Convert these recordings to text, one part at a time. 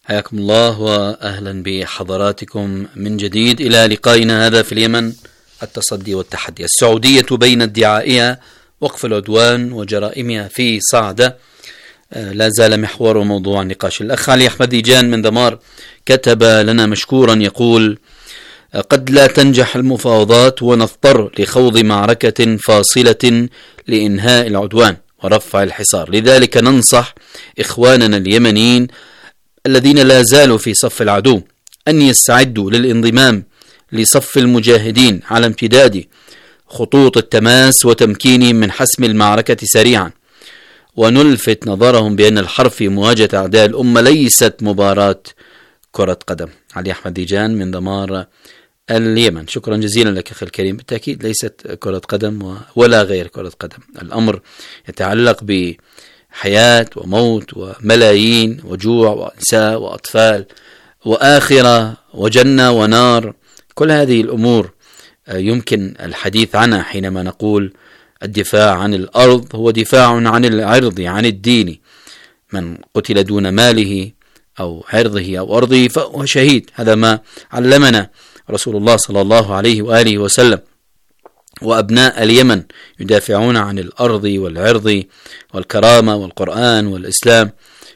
حياكم الله وأهلا بحضراتكم من جديد إلى لقائنا هذا في اليمن، التصدي والتحدي. السعودية بين ادعائها وقف العدوان وجرائمها في صعدة لا زال محور وموضوع النقاش. الأخ علي أحمد ديجان من دمار كتب لنا مشكورا يقول: قد لا تنجح المفاوضات ونضطر لخوض معركة فاصلة لإنهاء العدوان ورفع الحصار، لذلك ننصح إخواننا اليمنيين الذين لا زالوا في صف العدو أن يستعدوا للانضمام لصف المجاهدين على امتداد خطوط التماس وتمكينهم من حسم المعركة سريعا، ونلفت نظرهم بأن الحرب في مواجهة أعداء الأمة ليست مباراة كرة قدم. علي أحمد ديجان من دمار اليمن، شكرا جزيلا لك أخي الكريم. بالتأكيد ليست كرة قدم ولا غير كرة قدم، الأمر يتعلق بحياة وموت وملايين وجوع ونساء وأطفال وآخرة وجنة ونار. كل هذه الأمور يمكن الحديث عنها حينما نقول الدفاع عن الأرض هو دفاع عن العرض، عن الدين. من قتل دون ماله أو عرضه أو أرضه فهو شهيد، هذا ما علمنا رسول الله صلى الله عليه وآله وسلم. وأبناء اليمن يدافعون عن الأرض والعرض والكرامة والقرآن والإسلام،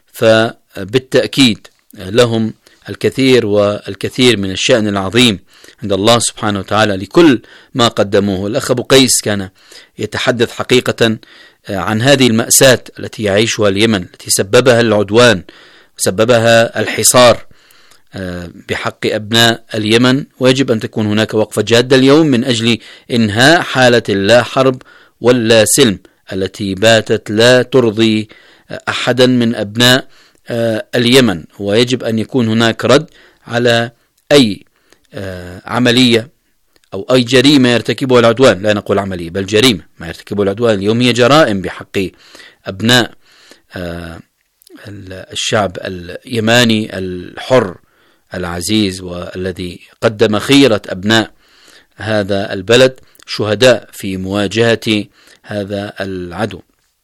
فبالتأكيد لهم الكثير والكثير من الشأن العظيم عند الله سبحانه وتعالى لكل ما قدموه. الأخ أبو قيس كان يتحدث حقيقة عن هذه المأساة التي يعيشها اليمن، التي سببها العدوان وسببها الحصار بحق أبناء اليمن، ويجب أن تكون هناك وقفة جادة اليوم من أجل إنهاء حالة اللا حرب واللا سلم التي باتت لا ترضي أحدا من أبناء اليمن. ويجب أن يكون هناك رد على أي عملية أو أي جريمة يرتكبها العدوان، لا نقول عملية بل جريمة، ما يرتكبه العدوان اليوم هي جرائم بحق أبناء الشعب اليماني الحر العزيز، والذي قدم خيرة أبناء هذا البلد شهداء في مواجهة هذا العدو.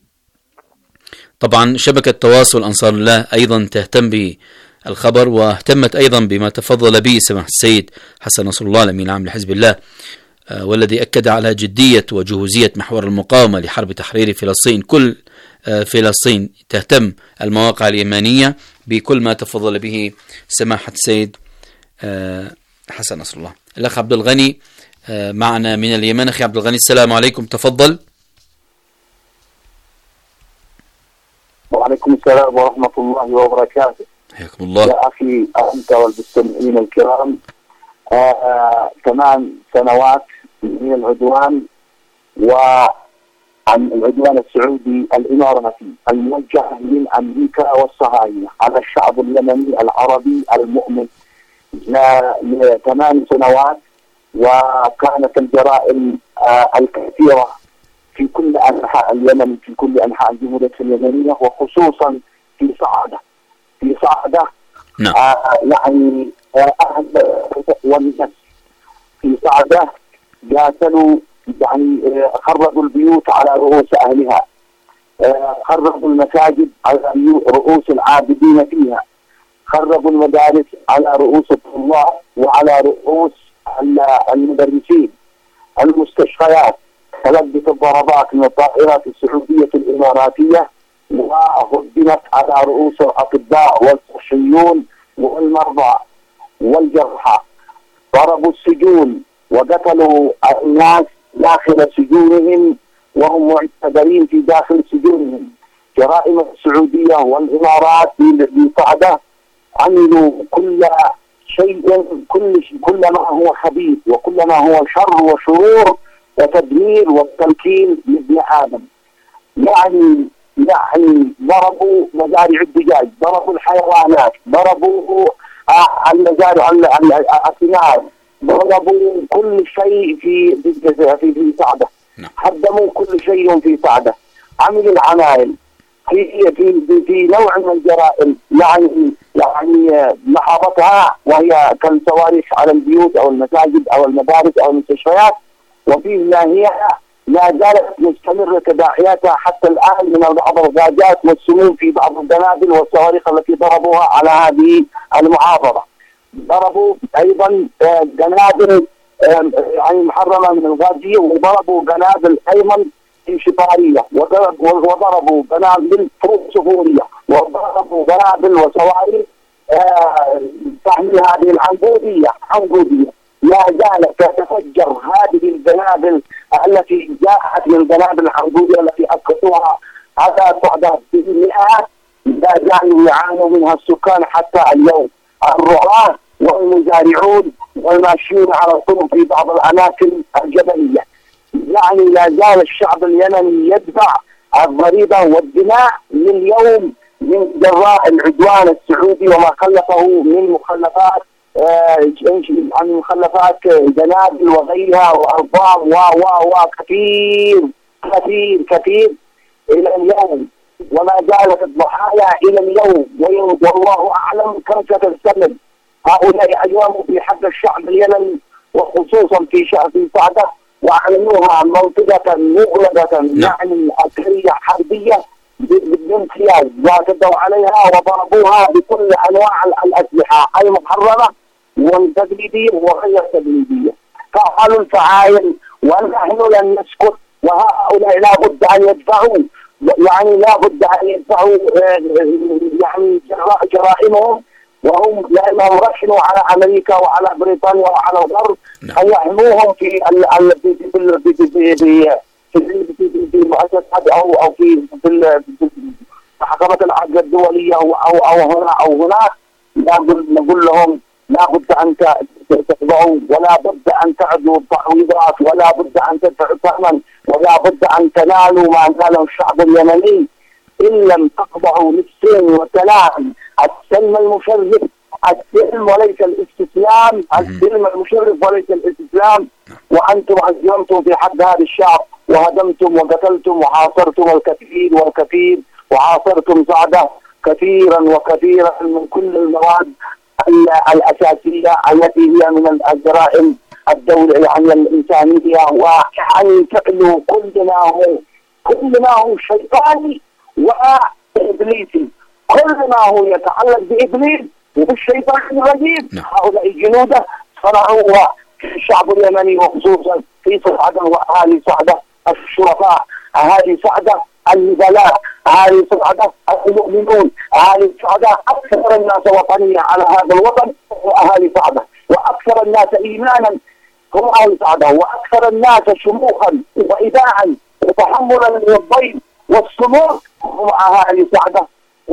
طبعا شبكة تواصل أنصار الله أيضا تهتم بالخبر، واهتمت أيضا بما تفضل به سماحة السيد حسن نصر الله الأمين العام لحزب الله، والذي أكد على جدية وجهوزية محور المقاومة لحرب تحرير فلسطين. كل فلسطين تهتم المواقع اليمانية بكل ما تفضل به سماحة السيد حسن نصر الله. الأخ عبد الغني معنا من اليمن. أخي عبد الغني السلام عليكم، تفضل. وعليكم السلام ورحمة الله وبركاته. حياكم الله يا أخي أنت والمستمعين الكرام، 8 سنوات من العدوان، وعن العدوان السعودي الإماراتي الموجه من أمريكا والصهاينة على الشعب اليمني العربي المؤمن 8 سنوات. وكانت الجرائم الكثيرة في كل أنحاء اليمن، في كل أنحاء الجمهورية اليمنية، وخصوصا في صعدة نعم. يعني أهل والناس في صعدة قاتلوا، يعني خربوا البيوت على رؤوس أهلها، خربوا المساجد على رؤوس العابدين فيها، خربوا المدارس على رؤوس الطلاب وعلى رؤوس المدرسين، المستشفيات تلبت الضربات من الطائرات السعودية الإماراتية، وهدمت على رؤوس الأطباء والصحيون والمرضى والجرحى. ضربوا السجون وقتلوا الناس داخل سجونهم وهم معتبرين في داخل سجونهم. جرائم السعودية والإمارات بصعدة عملوا كل شيء، كل ما هو خبيث وكل ما هو شر وشرور وتدمير والتمكين لابن آدم. يعني ضربوا مزارع الدجاج، ضربوا الحيوانات، ضربوا المزارع الثمار، ضربوا كل شيء في صعدة، هدموا كل شيء في صعدة، عملوا العمايل في نوع من الجرائم، يعني لحظتها وهي كالصواريخ على البيوت او المساجد او المدارس او المستشفيات، وفي ناهيها لا زالت مستمرة تداعياتها حتى الآن من بعض الغازات والسموم في بعض القنابل والصواريخ التي ضربوها على هذه المحافظة. ضربوا أيضا قنابل يعني محرمة من الغازية، وضربوا قنابل أيضا في شطارية، وضربوا قنابل فوسفورية، وضربوا قنابل وصواريخ تحمل هذه العنقودية. لا زالت تتفجر هذه القنابل التي جاءت من قنابل العنقودية التي أسقطوها على صعدات بالمئات. لا زالوا يعانوا منها السكان حتى اليوم، الرعاة والمزارعون والماشيون على الطرق في بعض الأماكن الجبلية. يعني لا زال الشعب اليمني يدفع الضريبة والدماء لليوم من جراء العدوان السعودي وما خلفه من مخلفات عن مخلفات قنابل وغيرها وأرقام كثير كثير كثير إلى اليوم، وما زالت الضحايا إلى اليوم، والله أعلم كم ستستمر. هؤلاء أياموا في حق الشعب اليمني وخصوصا في صعدة، وأعلنوها منطقة مغلقة يعني عسكرية حربية بالامتياز، واعتدوا عليها وضربوها بكل أنواع الأسلحة المحرمة والتقليدية وغير تقليدية. فعلوا الفعايل ونحن لن نسكت، وهؤلاء لا بد أن يدفعوا، يعني لا بد أن يدفعوا يعني جرائمهم، وهم لأنهم رحلوا على أمريكا وعلى بريطانيا وعلى الغرب أن يحموهم في المؤسسات أو في محكمة العدل الدولية أو هنا أو هناك. نقول لهم لا بد أن تخضعوا، ولا بد أن تعدوا التعويضات، ولا بد أن تدفعوا الثمن، ولا بد أن تنالوا ما ناله الشعب اليمني إن لم تخضعوا للسلم والسلام. السلم المشرف، السلم وليس الاستسلام، السلم المشرف وليس الاستسلام. وأنتم عزمتم في حق هذا الشعب، وهدمتم وقتلتم وحاصرتم الكثير والكثير، وحاصرتم صعدة كثيرا وكثيرا من كل المواد الأساسية التي هي من الجرائم الدولة يعني الإنسانية. ويعني فعله كل ما هو شيطاني وإبليسي، كل ما هو يتعلق بإبليس وبالشيطان الرجيم. هؤلاء جنوده صنعوها في الشعب اليمني، وخصوصا في صعدة وأهالي صعدة الشرفاء، أهالي صعدة النبلاء، أهالي صعدة المؤمنون، أهالي صعدة أكثر الناس وطنية على هذا الوطن وأهالي صعدة، وأكثر الناس إيمانا هم أهالي صعدة، وأكثر الناس شموخا وإباعا وتحملا للضيف والصمود هم أهالي صعدة.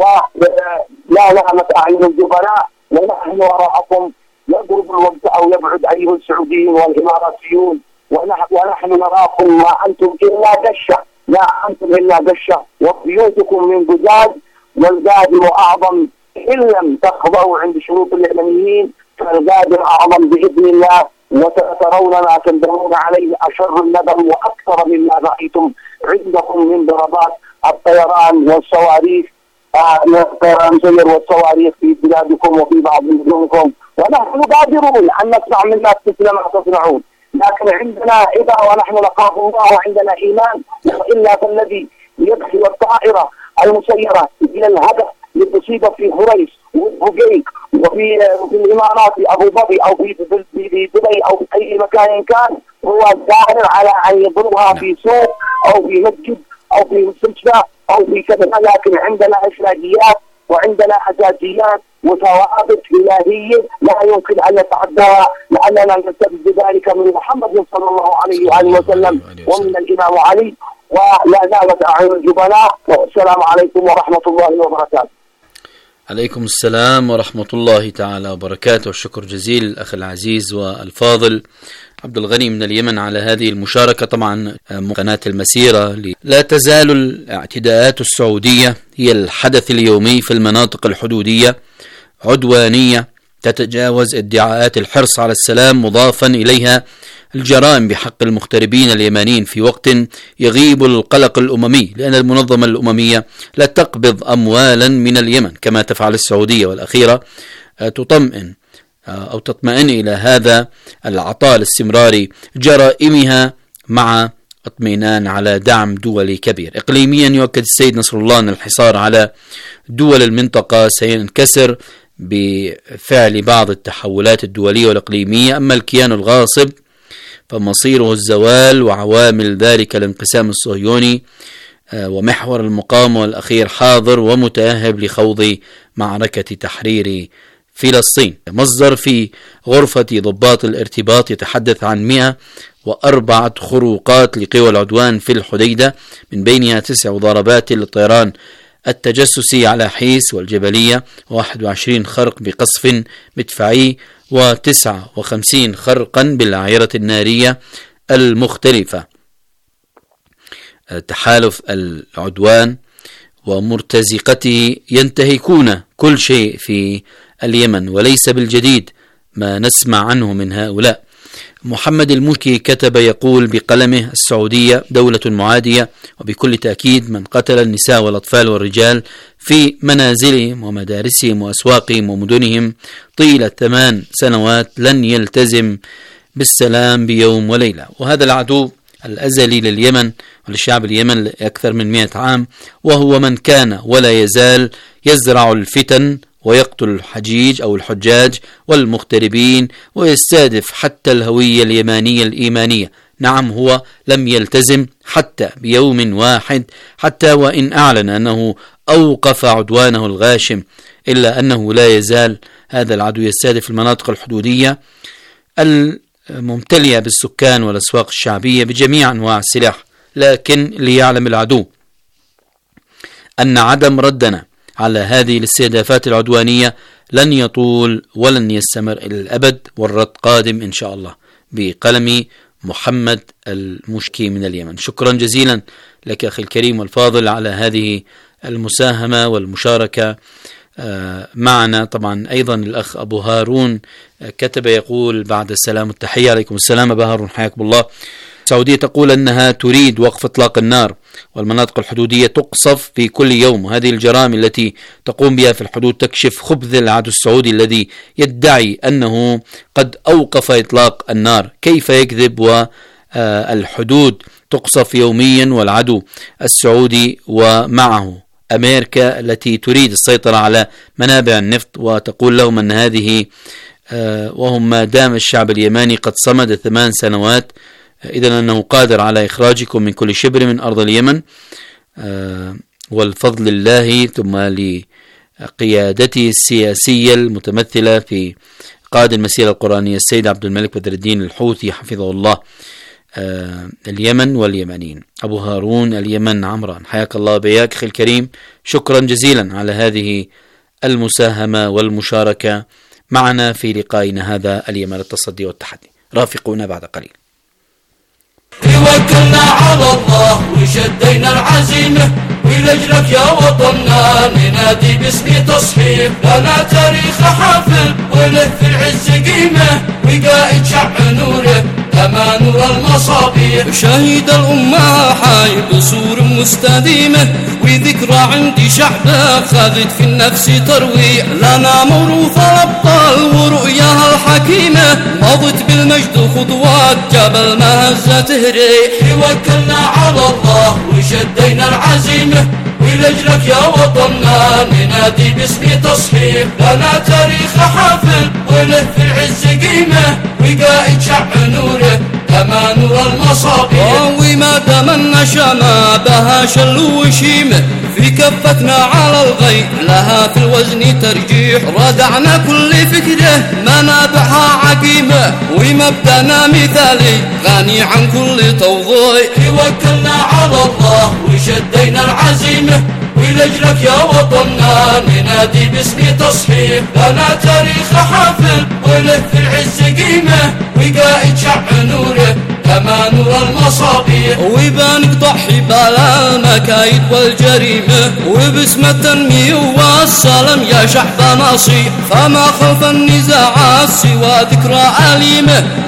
ولا نامت أعين الجبناء، ونحن وراءكم يضرب الوقت أو يبعد أيها السعوديين والإماراتيون، ونحن نراكم ما أنتم إلا دشة، لا أنتم إلا دشة، وبيوتكم من جداد، والقادر أعظم إن لم تخضعوا عند شروط اليمنيين، فالقادر أعظم بإذن الله. وترون ما تندمون عليه أشر الندم وأكثر مما رأيتم عندكم من ضربات الطيران والصواريخ، الطيران سير والصواريخ في بلادكم وفي بعض مدنكم. ونحن قادرون أن نصنع مما ما تصنعون، لكن عندنا إذا ونحن نخاف الله وعندنا إيمان، وإلا فالذي يدخل الطائرة المسيرة إلى الهدف لتصيب في هريس وبوجيك وفي الإمارات في أبو ظبي أو في دبي أو في أي مكان كان، هو قادر على أن يضربها في سوق أو في مسجد أو في مستشفى أو في كذا. لكن عندنا أخلاقيات وعندنا أساسيات وثوابت إلهية لا يمكن أن يتعداها، لأننا نستفيد بذلك من محمد صلى الله عليه وآله وسلم ومن الإمام علي. ولا زالت أعين الجبناء. والسلام عليكم ورحمة الله وبركاته. عليكم السلام ورحمة الله تعالى وبركاته. والشكر جزيل الأخ العزيز والفاضل عبد الغني من اليمن على هذه المشاركة. طبعا قناة المسيرة لا تزال الاعتداءات السعودية هي الحدث اليومي في المناطق الحدودية، عدوانية تتجاوز ادعاءات الحرص على السلام، مضافا إليها الجرائم بحق المغتربين اليمنيين في وقت يغيب القلق الأممي، لأن المنظمة الأممية لا تقبض أموالا من اليمن كما تفعل السعودية، والأخيرة تطمئن إلى هذا العطاء الاستمراري جرائمها مع اطمئنان على دعم دولي كبير. إقليميا يؤكد السيد نصر الله أن الحصار على دول المنطقة سينكسر بفعل بعض التحولات الدولية والإقليمية، أما الكيان الغاصب فمصيره الزوال، وعوامل ذلك الانقسام الصهيوني ومحور المقاومة الأخير حاضر ومتأهب لخوض معركة تحرير فلسطين. مصدر في غرفة ضباط الارتباط يتحدث عن 104 خروقات لقوى العدوان في الحديدة، من بينها 9 ضربات للطيران التجسسي على حيس والجبلية، 21 خرق بقصف مدفعي، و59 خرقا بالعيرة النارية المختلفة. تحالف العدوان ومرتزقته ينتهكون كل شيء في اليمن، وليس بالجديد ما نسمع عنه من هؤلاء. محمد الملكي كتب يقول بقلمه: السعودية دولة معادية، وبكل تأكيد من قتل النساء والأطفال والرجال في منازلهم ومدارسهم وأسواقهم ومدنهم طيلة 8 سنوات لن يلتزم بالسلام بيوم وليلة. وهذا العدو الأزلي لليمن وللشعب اليمن لأكثر من 100 عام، وهو من كان ولا يزال يزرع الفتن ويقتل الحجيج أو الحجاج والمغتربين ويستهدف حتى الهوية اليمانية الإيمانية. نعم، هو لم يلتزم حتى بيوم واحد، حتى وإن أعلن أنه أوقف عدوانه الغاشم، إلا أنه لا يزال هذا العدو يستهدف المناطق الحدودية الممتلئة بالسكان والأسواق الشعبية بجميع أنواع السلاح. لكن ليعلم العدو أن عدم ردنا على هذه الاستهدافات العدوانية لن يطول ولن يستمر إلى الأبد، والرد قادم إن شاء الله. بقلم محمد المشكي من اليمن. شكرا جزيلا لك أخي الكريم والفاضل على هذه المساهمة والمشاركة معنا. طبعا أيضا الأخ أبو هارون كتب يقول: بعد السلام والتحية. عليكم السلام أبو هارون، حياكم الله. السعودية تقول أنها تريد وقف إطلاق النار، والمناطق الحدودية تقصف في كل يوم، وهذه الجرائم التي تقوم بها في الحدود تكشف خبث العدو السعودي الذي يدعي أنه قد أوقف إطلاق النار. كيف يكذب والحدود تقصف يوميا والعدو السعودي ومعه أمريكا التي تريد السيطرة على منابع النفط، وتقول لهم أن هذه وهم ما دام الشعب اليماني قد صمد 8 سنوات، إذن أنه قادر على إخراجكم من كل شبر من أرض اليمن، والفضل الله ثم لقيادته السياسية المتمثلة في قائد المسيرة القرآنية السيد عبد الملك بدر الدين الحوثي حفظه الله اليمن واليمنيين. أبو هارون اليمن عمران، حياك الله بياك أخي الكريم، شكرا جزيلا على هذه المساهمة والمشاركة معنا في لقائنا هذا اليمن التصدي والتحدي. رافقونا بعد قليل. توكلنا على الله وشدينا العزيمة، ولأجلك يا وطننا ننادي باسم تصحيح، لنا تاريخ حافل وله في العز قيمة، وقائد شع نوره كما نور المصابيح، شهيد الأمة حي بصور مستديمة، وذكرى عندي شعبه خذت في النفس ترويع، لنا موروث الأبطال ورؤياها الحكيمة، مضت بالمجد خطوات جبل ما هزة تهريح. توكلنا على الله وشدينا العزيمة، ولأجلك يا وطننا ننادي باسم تصحيح، لنا تاريخ حافل وله في العز قيمة، وقائد شع نوره كما نور المصابيح، وما دام النشامة بها شل وشيمة، في كفتنا على الغي لها في الوزن ترجيح، ردعنا كل فكره منابعها عقيمة، ومبدأنا مثالي غني عن كل توضيح. توكلنا على الله وشدينا العزيمة، ولأجلك يا وطننا ننادي باسم تصحيح، لنا تاريخ حافل وله في العز قيمة، وقائد شع نوره كما نور المصابيح، وبانك ضحي بلا المكايد والجريمة، وباسم التنمية والسلام يا شعب نصيح، فما خلف النزاعات سوى ذكرى أليمة،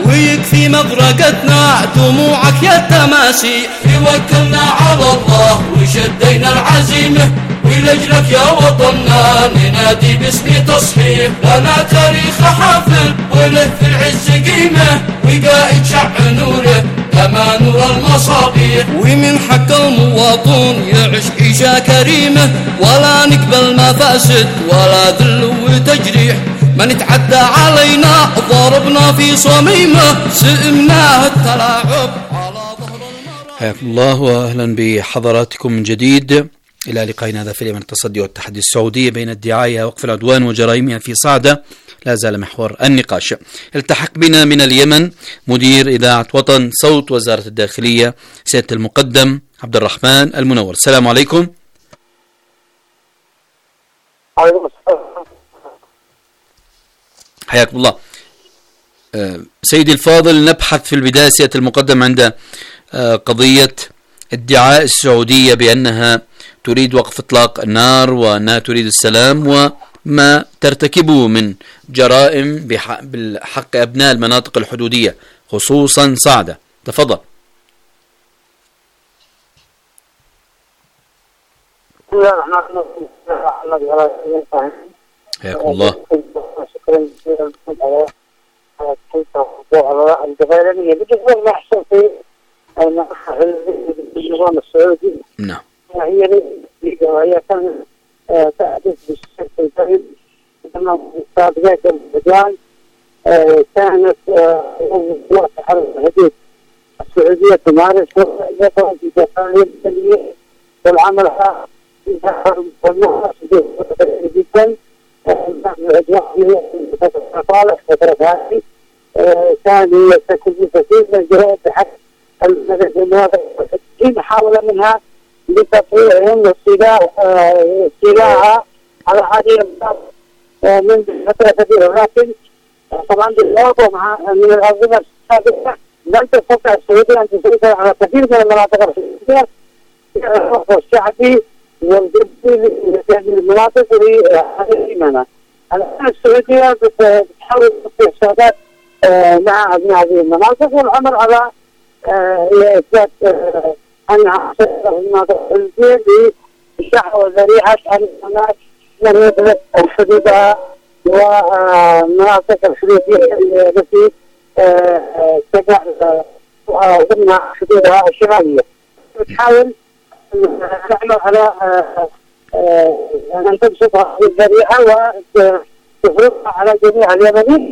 ويكفي مغرقتنا دموعك يا التماسيح. توكلنا على الله وشدينا العزيمة ولجلك يا وطننا ننادي باسم تصحيح. لنا تاريخ حافل وله في العز قيمة وقائد شع نوره كما نور المصابيح. ومن حق المواطن يعيش عيشة كريمة ولا نقبل مفاسد ولا ذل وتجريح. من تعدى علينا ضربنا في صميمه سئمناه التلاعب على ظهر المرأة. حياكم الله واهلا بحضراتكم من جديد الى لقائنا هذا في اليمن التصدي والتحدي السعودية بين الدعاية وقف العدوان وجرائمها في صعدة. لا زال محور النقاش. التحق بنا من اليمن مدير إذاعة وطن صوت وزارة الداخلية سيادة المقدم عبد الرحمن المنور. السلام عليكم. حياكم الله. سيدي الفاضل، نبحث في البداية سيادة المقدم عند قضية ادعاء السعودية بأنها تريد وقف إطلاق النار وأنها تريد السلام وما ترتكبه من جرائم بحق أبناء المناطق الحدودية خصوصا صعدة. تفضل. حياكم الله. شكرا جزيلا على القضايا اليمنية. بالنسبة لما يحصل في النظام السعودي، نعم، هي كانت تحدث بالشكل الجيد لما سابقات الرجال كانت تحرك الحدود السعودية تمارس في تفاعل والعمل جدا. صالح فترة هذه كان يرتكب كثير من الجرائم بحق المناطق الحدودية، حاول منها لتطويعهم واستيلاءها على هذه المناطق من فترة كبيرة. لكن طبعا بالإضافة من الأنظمة السابقة لم تستطع السعودية أن تسيطر على كثير من المناطق الحدودية الشعبي والجبري لهذه المناطق وهذه الإيمانات. الآن السعودية بتحاول تطبيق سادات مع أبناء هذه المناطق والعمل على إثبات أنها المناطق الحدودية بشعوى ذريعة أن الناس لم يدرك حدودها ومناطق الحدودية التي تقع ضمن حدودها الشمالية. تحاول تعمل على أن تبسط هذه الذريعة وتفرضها على جميع اليمنيين.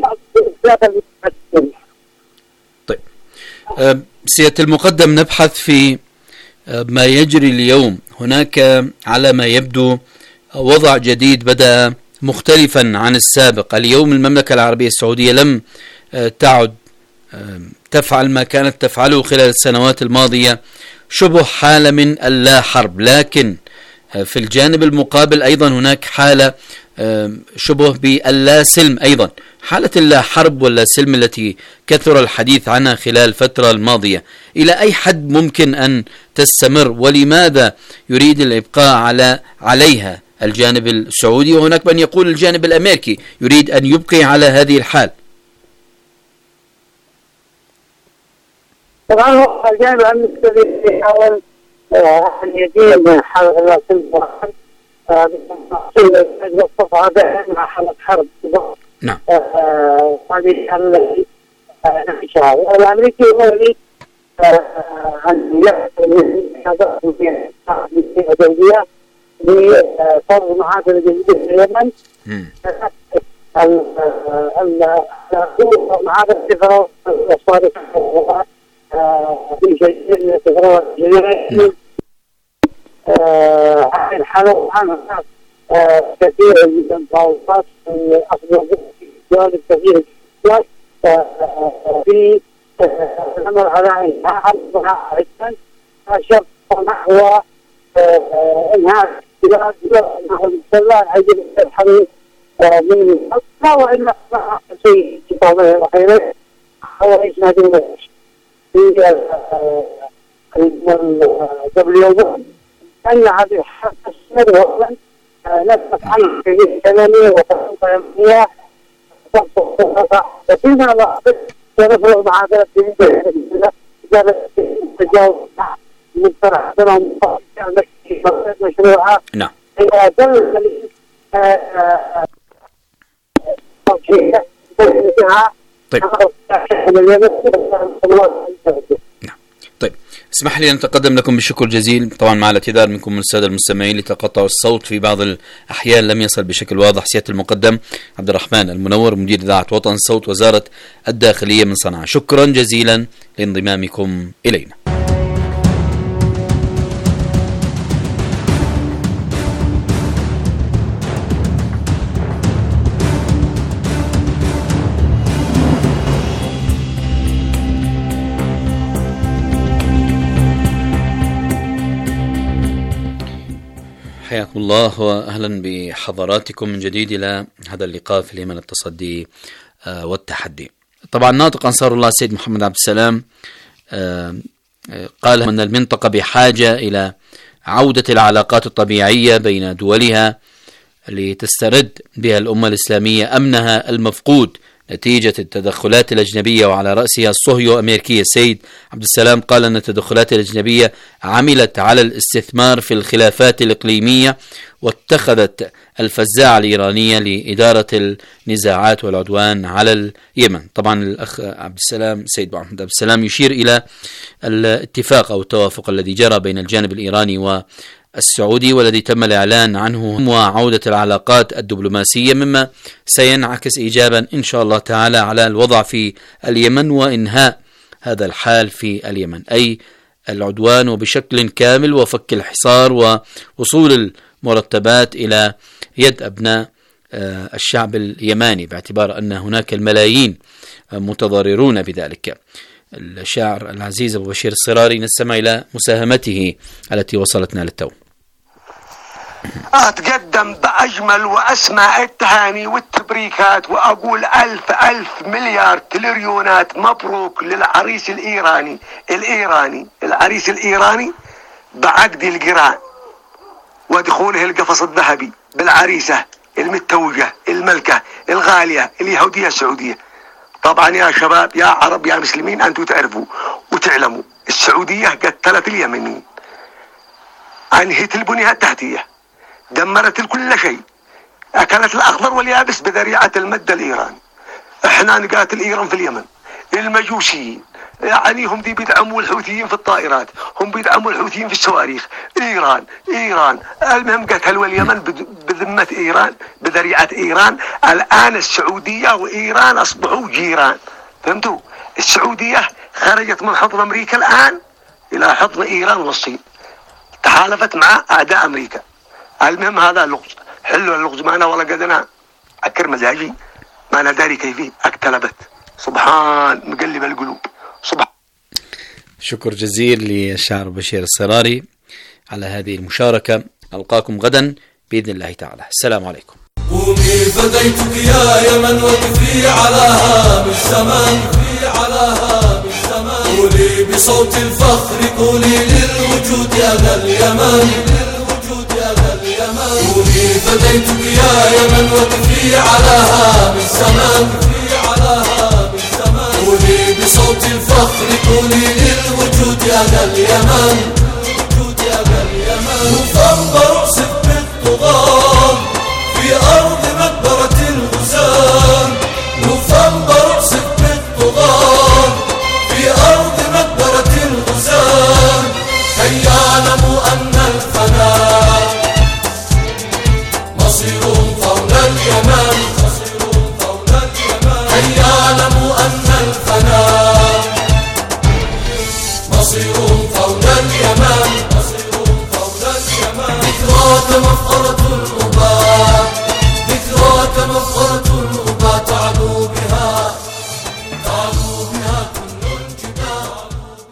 طيب سيادة المقدم، نبحث في ما يجري اليوم. هناك على ما يبدو وضع جديد بدأ مختلفا عن السابق. اليوم المملكة العربية السعودية لم تعد تفعل ما كانت تفعله خلال السنوات الماضية، شبه حالة من اللا حرب، لكن في الجانب المقابل أيضا هناك حالة شبه باللا سلم، أيضا حالة اللا حرب واللا سلم التي كثر الحديث عنها خلال الفترة الماضية. إلى أي حد ممكن أن تستمر ولماذا يريد الإبقاء عليها الجانب السعودي، وهناك من يقول الجانب الأمريكي يريد أن يبقي على هذه الحال؟ طبعا الجانب الأمريكي يحاول أن يدين حالة اللا سلم مع حالة حرب. نعم. هذه التي نعيشها. الأمريكي هو يريد أن يحصل الدولية لفرض معادلة جديدة في اليمن. معادلة الصواريخ والصواريخ في جزيرة الجزيرة الحالة عنها كثير من المفاوضات أصبح جانب كثير في الأمر على إنهاء عدن شرط نحو إنهاء البلاد نحو المسلح عجل الحريق من المنطقة، وإلا شيء كتابه الأخيرة هو رئيس نادي المدرسة في الدبليو أن هذه الحرب تستمر وأولا نفت عنه في كلامه وخطوطة يمنية وفيما لا سنفرغ معادلة تجاوز من طرح مشروعها. نعم. طيب. نعم. طيب، اسمح لي أن أتقدم لكم بشكر جزيل، طبعا مع الاعتذار منكم من السادة المستمعين لتقطع الصوت في بعض الأحيان لم يصل بشكل واضح. سيادة المقدم عبد الرحمن المنور، مدير إذاعة وطن صوت وزارة الداخلية من صنعاء، شكرا جزيلا لانضمامكم إلينا. حياكم الله وأهلا بحضراتكم من جديد إلى هذا اللقاء في اليمن التصدي والتحدي. طبعا ناطق أنصار الله السيد محمد عبد السلام قال أن المنطقة بحاجة إلى عودة العلاقات الطبيعية بين دولها لتسترد بها الأمة الإسلامية أمنها المفقود نتيجة التدخلات الأجنبية، وعلى رأسها الصهيو أمريكية. السيد عبد السلام قال أن التدخلات الأجنبية عملت على الاستثمار في الخلافات الإقليمية واتخذت الفزاعة الإيرانية لإدارة النزاعات والعدوان على اليمن. طبعا الأخ عبد السلام سيد محمد عبد السلام يشير إلى الاتفاق أو التوافق الذي جرى بين الجانب الإيراني والسعودي والذي تم الإعلان عنه وعودة العلاقات الدبلوماسية، مما سينعكس إيجابا إن شاء الله تعالى على الوضع في اليمن وإنهاء هذا الحال في اليمن، أي العدوان وبشكل كامل وفك الحصار ووصول المرتبات إلى يد أبناء الشعب اليماني، باعتبار أن هناك الملايين متضررون بذلك. الشاعر العزيز أبو بشير الصراري نستمع إلى مساهمته التي وصلتنا للتو. أتقدم بأجمل وأسمى التهاني والتبريكات وأقول ألف مليار تريليونات مبروك للعريس العريس الإيراني بعقد القران ودخوله القفص الذهبي بالعريسة المتوجة الملكة الغالية اليهودية السعودية. طبعا يا شباب يا عرب يا مسلمين أنتم تعرفوا وتعلموا السعودية قتلت اليمنيين، أنهت البنية التحتية، دمرت كل شيء، أكلت الأخضر واليابس بذريعة المد الإيراني. إحنا نقاتل إيران في اليمن، المجوسيين يعني هم دي بيدعموا الحوثيين في الطائرات، هم بيدعموا الحوثيين في الصواريخ. إيران المهم قتلوا اليمن بذمة إيران بذريعة إيران. الآن السعودية وإيران أصبحوا جيران، فهمتوا؟ السعودية خرجت من حضن أمريكا الآن إلى حضن إيران والصين، تحالفت مع أعداء أمريكا. المهم هذا اللغز، حلوا اللغز معنا ولا قدنا أكر مزاجي ما أنا داري كيفي أكتلبت سبحان مقلب القلوب. شكر جزيل للشاعر بشير الصراري على هذه المشاركة. ألقاكم غدا بإذن الله تعالى. السلام عليكم. قومي فديتك يا يمن وقفي على هام الزمان، قولي بصوت الفخر قولي للوجود أنا اليمن، قومي فديتك يا يمن وقفي على هام الزمان، قولي بصوت الفخر قولي للوجود أنا اليمن، مفنبر أعصف بالطغاة في أرض مقبرة الغزاة، مفنبر أعصف بالطغاة في أرض مقبرة الغزاة، كي يعلموا أن الفناء مصيرهم فوق اليمن، كي يعلموا أن الفناء مصيرهم فوق اليمن، ذكراك مفخرة الأباء، ذكراك مفخرة الأباء، تعلو بها كل الجبال.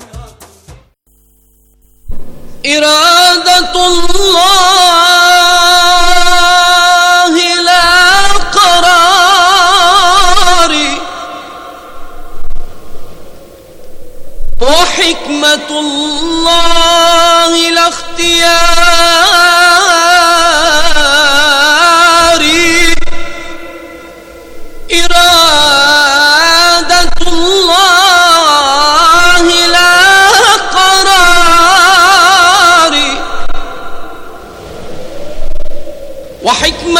إرادة الله لا قرار، وحكمة الله لا اختيار، إرادة الله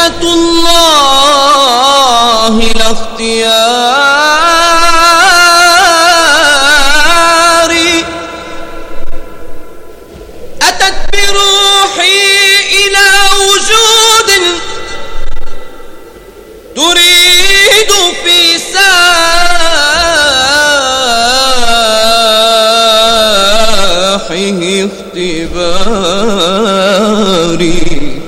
وحكمة الله لا اختياري أتت بروحي إلى وجود تريد في ساحه اختباري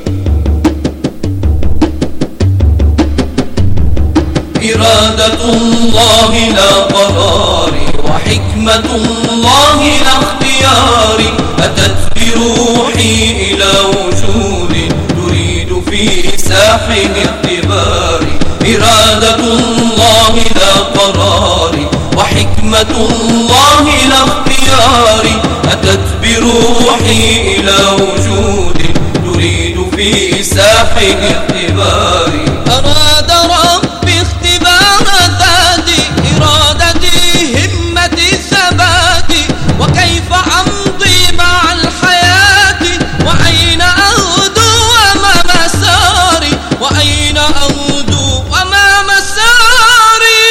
إرادة الله لا قراري وحكمة الله لا اختياري أتت بروحي إلى وجود تريد في ساحه اختباري إرادة الله لا قراري وحكمة الله لا اختياري أتت بروحي إلى وجود تريد في ساحه اختباري أراد ربي اختبار ذاتي إرادتي همتي ثباتي وكيف أمضي مع الحياة وأين أغدو وما مساري وأين أغدو وما مساري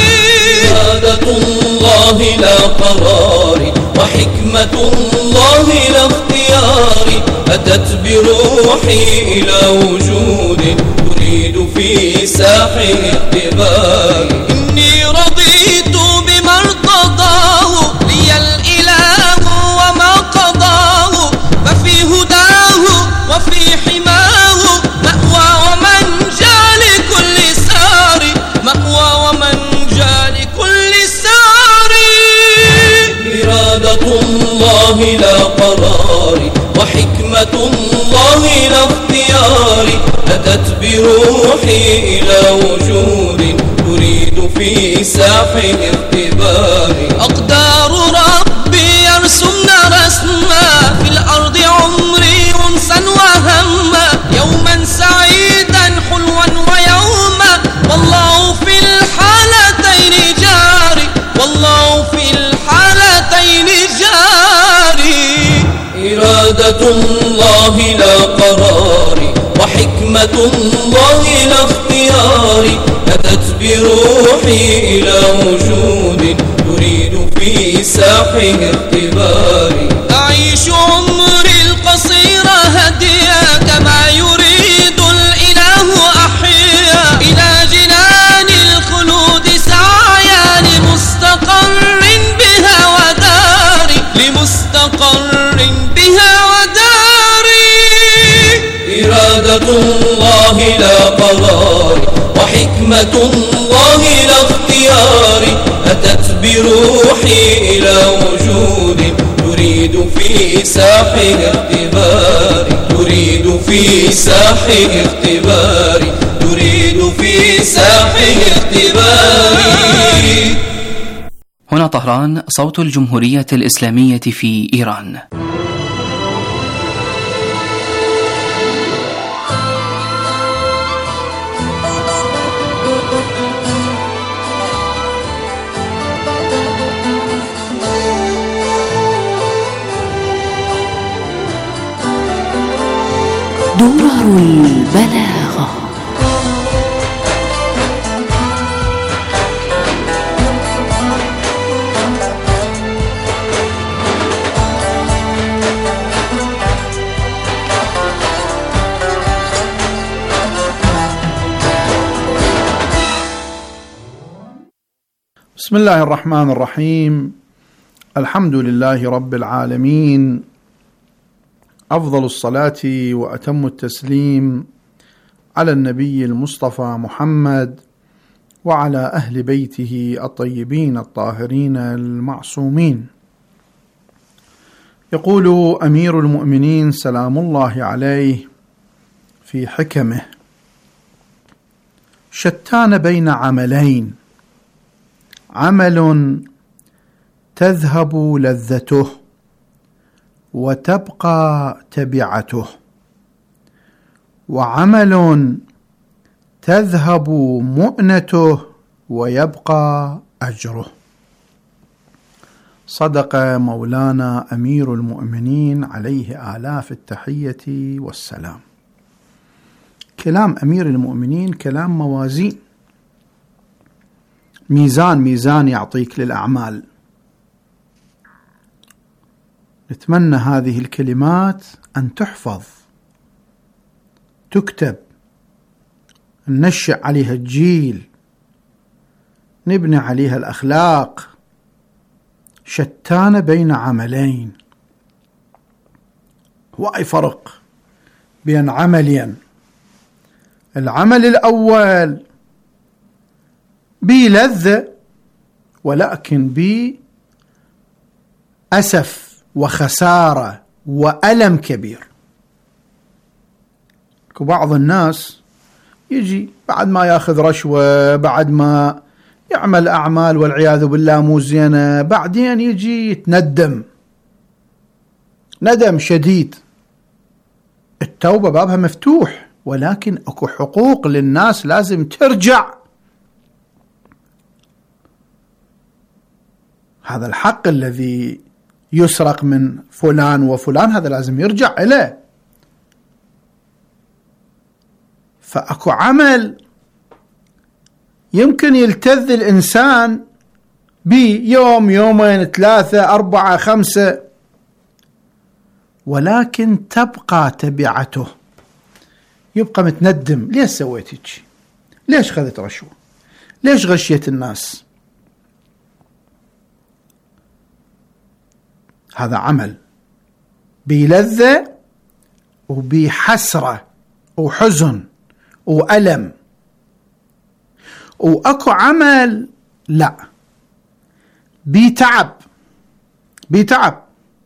إرادة الله لا قراري وحكمة الله لا اختياري أتت بروحي إلى وجود تريد في ساحه اختباري إني رضيت بما ارتضاه لي الإله وما قضاه ففي هداه وفي حماه مأوى ومنجى لكل ساري مأوى ومنجى لكل ساري إرادة الله لا قراري وحكمة الله لا اختياري أتت بروحي إلى وجود تريد في ساحه اختباري أقدار ربي يرسمن رسما في الأرض عمري أنسا وهما يوما سعيدا حلوا ويوما والله في الحالتين جاري والله في الحالتين جاري إرادة الله لا قراري وحكمة الله لا اختياري أتت بروحي إلى وجود تريد في ساحه اختباري أعيش عمري القصير هديا كما يريد الإله أحيا إلى جنان الخلود سعيا لمستقر بها وداري لمستقر بها وداري إرادة الله لا قراري وحكمة الله لا اختياري أتت بروحي إلى وجود تريد في ساحه اختباري تريد في ساحه اختباري تريد في ساحه اختباري. هنا طهران، صوت الجمهورية الإسلامية في إيران. درر البلاغة. بسم الله الرحمن الرحيم. الحمد لله رب العالمين، أفضل الصلاة وأتم التسليم على النبي المصطفى محمد وعلى أهل بيته الطيبين الطاهرين المعصومين. يقول أمير المؤمنين سلام الله عليه في حكمه: شتان بين عملين، عمل تذهب لذته وتبقى تبعته، وعمل تذهب مؤنته ويبقى أجره. صدق مولانا أمير المؤمنين عليه آلاف التحية والسلام. كلام أمير المؤمنين كلام موازين، ميزان يعطيك للأعمال. نتمنى هذه الكلمات أن تحفظ، تكتب، ننشئ عليها الجيل، نبني عليها الأخلاق. شتان بين عملين، واي فرق بين عملين. العمل الأول بي لذة ولكن بي أسف وخسارة وألم كبير. بعض الناس يجي بعد ما ياخذ رشوة، بعد ما يعمل أعمال والعياذ بالله مو زينة، بعدين يجي يتندم ندم شديد. التوبة بابها مفتوح، ولكن اكو حقوق للناس لازم ترجع. هذا الحق الذي يسرق من فلان وفلان هذا لازم يرجع إليه. فأكو عمل يمكن يلتذ الإنسان بيوم يومين 3 4 5، ولكن تبقى تبعته، يبقى متندم. ليش سويت هيك؟ ليش خذت رشوة؟ ليش غشيت الناس؟ هذا عمل بلذة وبحسرة وحزن وألم. وأكو عمل لا بتعب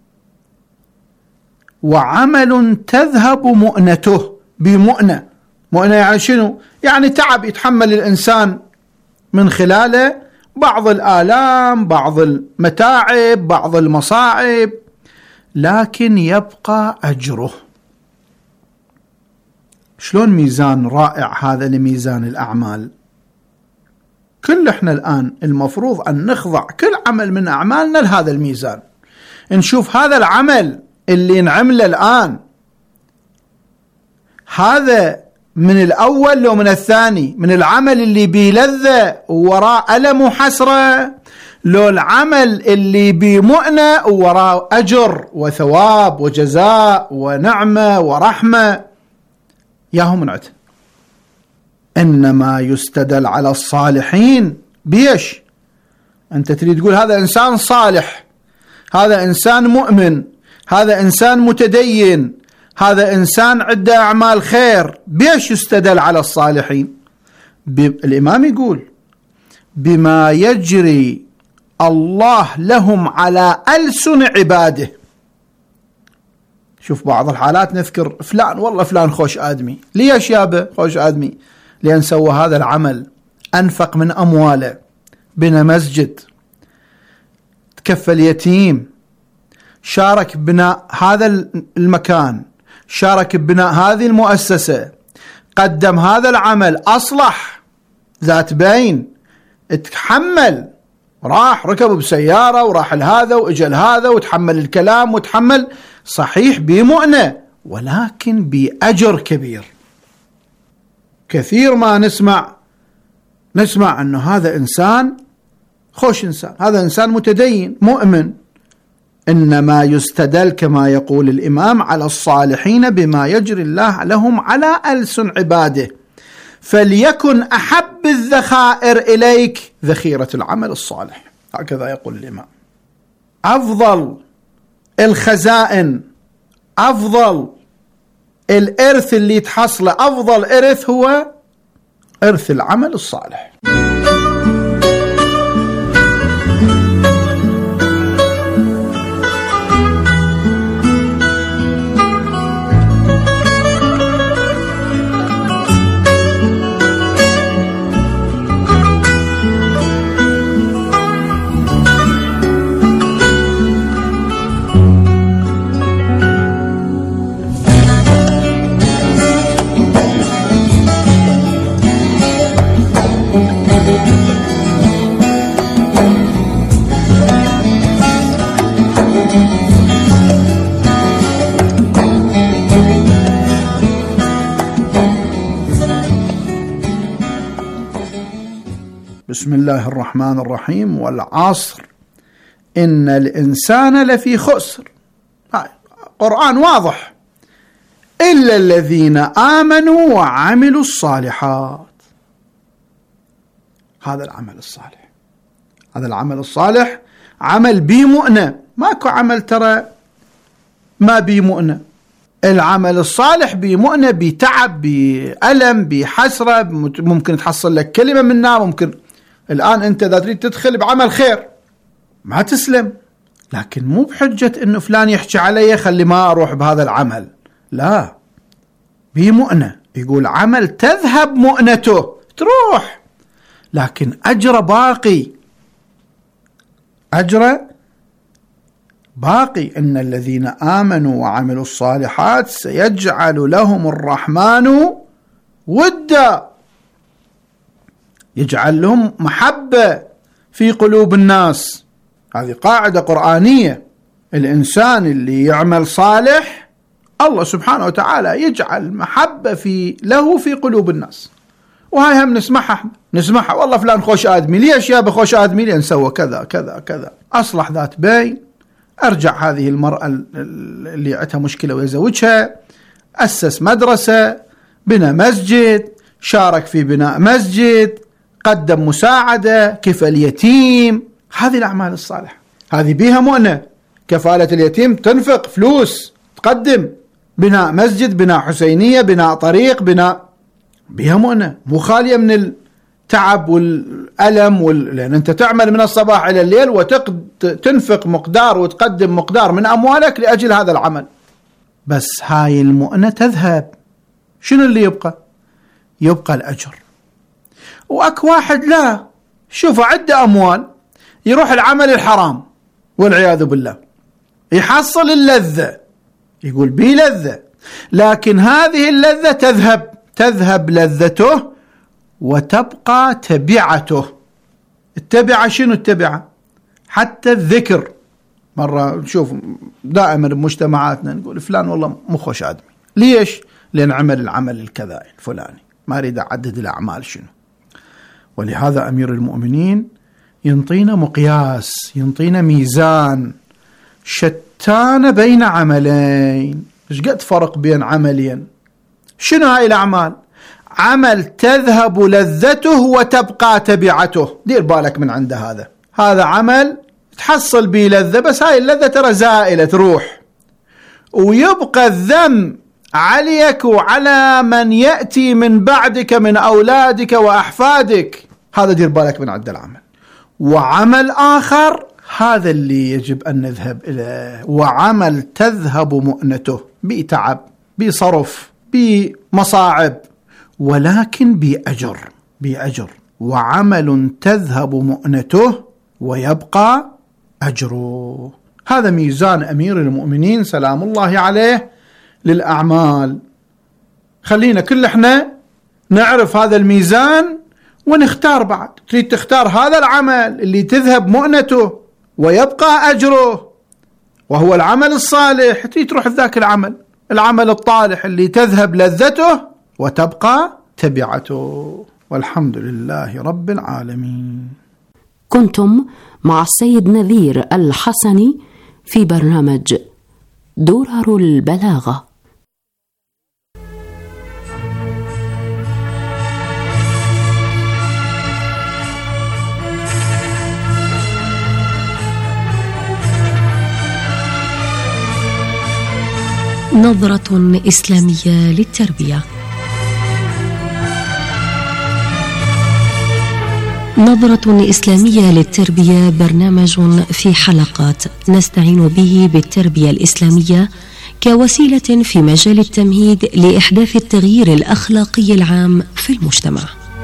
وعمل تذهب مؤنته بمؤنة. مؤنة يعني شنو؟ يعني تعب يتحمل الإنسان من خلاله بعض الآلام، بعض المتاعب، بعض المصاعب، لكن يبقى أجره. شلون ميزان رائع هذا لميزان الأعمال. كل احنا الآن المفروض أن نخضع كل عمل من أعمالنا لهذا الميزان، نشوف هذا العمل اللي نعمله الآن هذا من الأول لو من الثاني، من العمل اللي بلذة ووراء ألم وحسرة، لو العمل اللي بمؤنة ووراء أجر وثواب وجزاء ونعمة ورحمة. ياهم منعت. إنما يستدل على الصالحين بيش؟ أنت تريد تقول هذا إنسان صالح، هذا إنسان مؤمن، هذا إنسان متدين، هذا إنسان عنده أعمال خير، بيش يستدل على الصالحين؟ الإمام يقول بما يجري الله لهم على ألسن عباده. شوف بعض الحالات نذكر فلان، والله فلان خوش آدمي. ليش يابا خوش آدمي؟ لأن سوى هذا العمل، أنفق من أمواله، بنى مسجد، تكفل يتيم، شارك بناء هذا المكان، شارك ببناء هذه المؤسسة، قدم هذا العمل، أصلح ذات بين، اتحمل، راح ركب بسيارة وراح لهذا وإجل هذا وتحمل الكلام وتحمل، صحيح بمؤنة ولكن بأجر كبير. كثير ما نسمع أنه هذا إنسان خوش إنسان، هذا إنسان متدين مؤمن. إنما يستدل كما يقول الإمام على الصالحين بما يجري الله لهم على ألسن عباده، فليكن أحب الذخائر إليك ذخيرة العمل الصالح. هكذا يقول الإمام. أفضل الخزائن، أفضل الإرث اللي تحصل، أفضل إرث هو إرث العمل الصالح. بسم الله الرحمن الرحيم والعصر إن الإنسان لفي خسر. قرآن واضح، إلا الذين آمنوا وعملوا الصالحات. هذا العمل الصالح، هذا العمل الصالح عمل بيه مؤنة، ماكو عمل ترى ما بيه مؤنة. العمل الصالح بيه مؤنة، بتعب، بألم، بحسرة، ممكن تحصل لك كلمة من النار. ممكن الآن أنت إذا تريد تدخل بعمل خير ما تسلم، لكن مو بحجة إنه فلان يحكي علي خلي ما أروح بهذا العمل، لا، بيه مؤنة. يقول عمل تذهب مؤنته، تروح، لكن أجر باقي، أجر باقي. إن الذين آمنوا وعملوا الصالحات سيجعل لهم الرحمن ودا، يجعل لهم محبة في قلوب الناس. هذه قاعدة قرآنية. الإنسان اللي يعمل صالح الله سبحانه وتعالى يجعل محبة له في قلوب الناس. وهاي هم نسمعها والله فلان خوش آدمي. ليش يا بخوش آدمي؟ لأن سوى كذا كذا كذا، أصلح ذات بين، أرجع هذه المرأة اللي عندها مشكلة ويا زوجها، أسس مدرسة، بنى مسجد، شارك في بناء مسجد، قدم مساعدة، كفى اليتيم. هذه الأعمال الصالحة، هذه بيها مؤنة. كفالة اليتيم تنفق فلوس، تقدم بناء مسجد، بناء حسينية، بناء طريق، بناء، بيها مؤنة، مو خالية من التعب والألم لأن أنت تعمل من الصباح إلى الليل وتنفق مقدار وتقدم مقدار من أموالك لأجل هذا العمل. بس هاي المؤنة تذهب، شنو اللي يبقى؟ يبقى الأجر. وأك واحد لا، شوف عنده أموال يروح العمل الحرام والعياذ بالله، يحصل اللذة، يقول بي لذة، لكن هذه اللذة تذهب لذته وتبقى تبعته. التبعة شنو التبعة؟ حتى الذكر. مرة نشوف دائما بمجتمعاتنا نقول فلان والله مو خوش آدمي. ليش؟ لأن عمل العمل الكذا الفلاني، ما أريد أعدد الأعمال شنو. ولهذا أمير المؤمنين ينطينا مقياس، ينطينا ميزان شتان بين عملين. إيش قد فرق بين عملين؟ شنو هاي الأعمال؟ عمل تذهب لذته وتبقى تبعته، دير بالك من عند هذا عمل تحصل به لذة، بس هاي اللذة ترى زائلة تروح، ويبقى الذم عليك وعلى من يأتي من بعدك من أولادك وأحفادك. هذا دير بالك من عند العمل. وعمل آخر هذا اللي يجب أن نذهب إليه، وعمل تذهب مؤنته بتعب، بصرف، بمصاعب، ولكن بأجر. وعمل تذهب مؤنته ويبقى أجره. هذا ميزان أمير المؤمنين سلام الله عليه للأعمال. خلينا كل احنا نعرف هذا الميزان ونختار. بعد تريد تختار هذا العمل اللي تذهب مؤنته ويبقى أجره وهو العمل الصالح، تريد تروح ذاك العمل الطالح اللي تذهب لذته وتبقى تبعته. والحمد لله رب العالمين. كنتم مع السيد نذير الحسني في برنامج درر البلاغة. نظرة إسلامية للتربية. نظرة إسلامية للتربية برنامج في حلقات نستعين به بالتربية الإسلامية كوسيلة في مجال التمهيد لإحداث التغيير الأخلاقي العام في المجتمع.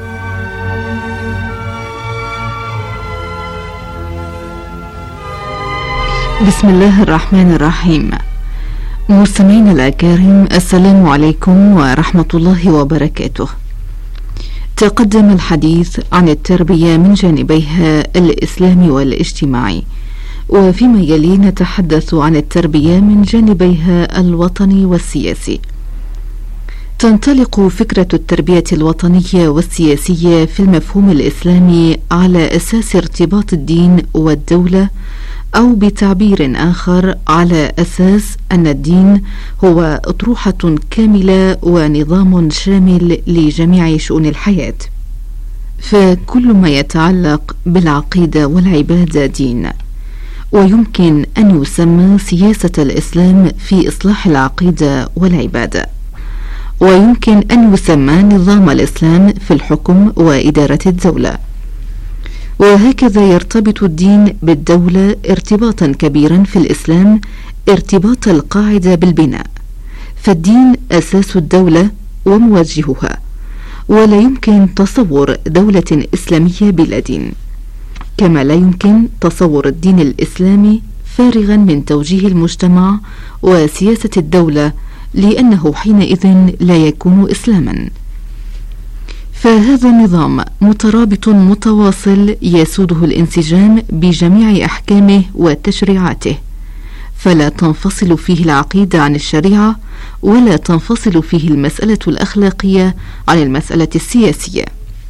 بسم الله الرحمن الرحيم. مستمعينا الأكارم، السلام عليكم ورحمة الله وبركاته. تقدم الحديث عن التربية من جانبيها الإسلامي والاجتماعي، وفيما يلي نتحدث عن التربية من جانبيها الوطني والسياسي. تنطلق فكرة التربية الوطنية والسياسية في المفهوم الإسلامي على أساس ارتباط الدين والدولة، أو بتعبير آخر على أساس أن الدين هو أطروحة كاملة ونظام شامل لجميع شؤون الحياة، فكل ما يتعلق بالعقيدة والعبادة دين، ويمكن أن يسمى سياسة الإسلام في إصلاح العقيدة والعبادة، ويمكن أن يسمى نظام الإسلام في الحكم وإدارة الدولة. وهكذا يرتبط الدين بالدولة ارتباطا كبيرا في الإسلام، ارتباط القاعدة بالبناء، فالدين أساس الدولة وموجهها، ولا يمكن تصور دولة إسلامية بلا دين، كما لا يمكن تصور الدين الإسلامي فارغا من توجيه المجتمع وسياسة الدولة، لأنه حينئذ لا يكون إسلاما. فهذا النظام مترابط متواصل يسوده الانسجام بجميع أحكامه وتشريعاته، فلا تنفصل فيه العقيدة عن الشريعة، ولا تنفصل فيه المسألة الأخلاقية عن المسألة السياسية.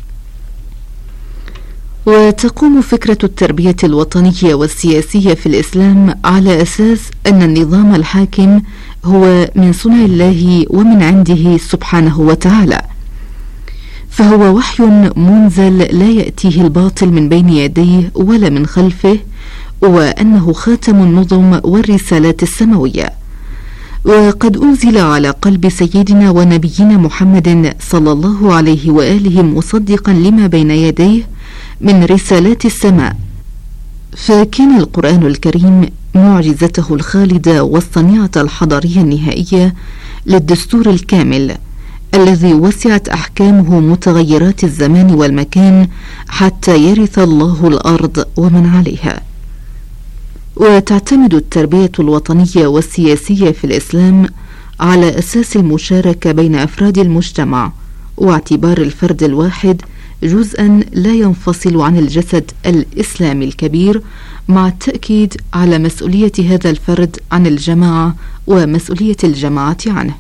وتقوم فكرة التربية الوطنية والسياسية في الإسلام على أساس أن النظام الحاكم هو من صنع الله ومن عنده سبحانه وتعالى، فهو وحي منزل لا يأتيه الباطل من بين يديه ولا من خلفه، وأنه خاتم النظم والرسالات السماوية. وقد أنزل على قلب سيدنا ونبينا محمد صلى الله عليه وآله مصدقا لما بين يديه من رسالات السماء، فكان القرآن الكريم معجزته الخالدة والصنيعة الحضارية النهائية للدستور الكامل الذي وسعت أحكامه متغيرات الزمان والمكان حتى يرث الله الأرض ومن عليها. وتعتمد التربية الوطنية والسياسية في الإسلام على أساس المشاركة بين أفراد المجتمع، واعتبار الفرد الواحد جزءا لا ينفصل عن الجسد الإسلامي الكبير، مع التأكيد على مسؤولية هذا الفرد عن الجماعة ومسؤولية الجماعة عنه.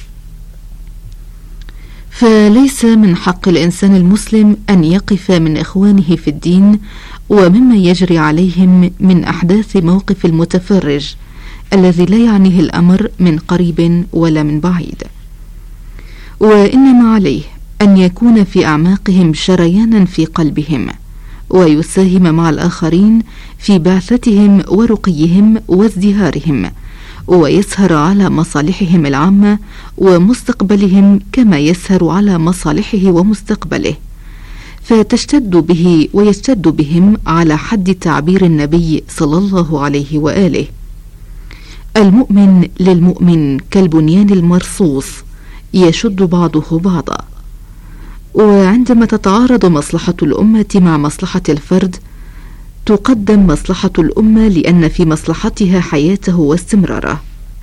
فليس من حق الإنسان المسلم أن يقف من إخوانه في الدين ومما يجري عليهم من أحداث موقف المتفرج الذي لا يعنيه الأمر من قريب ولا من بعيد، وإنما عليه أن يكون في أعماقهم شريانا في قلبهم، ويساهم مع الآخرين في بعثتهم ورقيهم وازدهارهم، ويسهر على مصالحهم العامة ومستقبلهم كما يسهر على مصالحه ومستقبله، فتشتد به ويشتد بهم على حد تعبير النبي صلى الله عليه وآله: المؤمن للمؤمن كالبنيان المرصوص يشد بعضه بعضا. وعندما تتعارض مصلحة الأمة مع مصلحة الفرد تقدم مصلحة الأمة لأن في مصلحتها حياته واستمراره.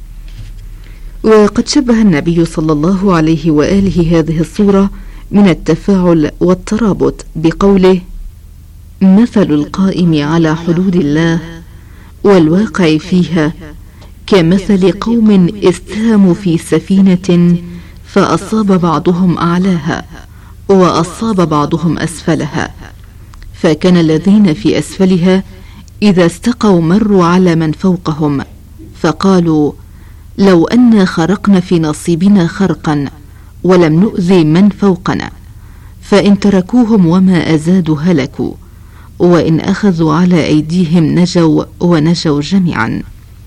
وقد شبه النبي صلى الله عليه وآله هذه الصورة من التفاعل والترابط بقوله: مثل القائم على حدود الله والواقع فيها كمثل قوم استهموا في سفينة فأصاب بعضهم أعلاها وأصاب بعضهم أسفلها، فكان الذين في أسفلها إذا استقوا مروا على من فوقهم فقالوا: لو أن خرقنا في نصيبنا خرقا ولم نؤذي من فوقنا، فإن تركوهم وما أزادوا هلكوا، وإن أخذوا على أيديهم نجوا ونجوا جميعا.